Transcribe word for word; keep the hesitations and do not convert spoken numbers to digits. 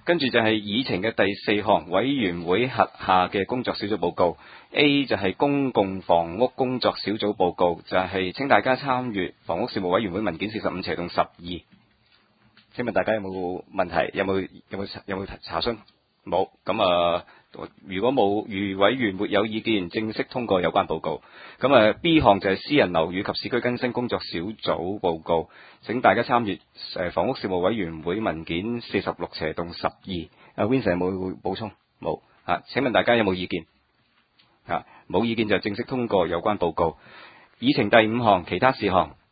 跟住就係議程嘅第四項，委員會轄下嘅工作小組報告。A 就係公共房屋工作小組報告，就係、是、請大家參閱房屋事務委員會文件四十五斜棟十二。請問大家有冇問題？有冇有冇有冇查詢？冇。咁啊，如果冇，如委員沒有意見，正式通過有關報告。咁啊 B 項就係私人樓宇及市區更新工作小組報告，請大家參閱誒房屋事務委員會文件四十六斜棟十二。阿 Vincent 有冇補充？冇。啊，請問大家有冇意見？啊，冇意見就正式通過有關報告。議程第五項，其他事項。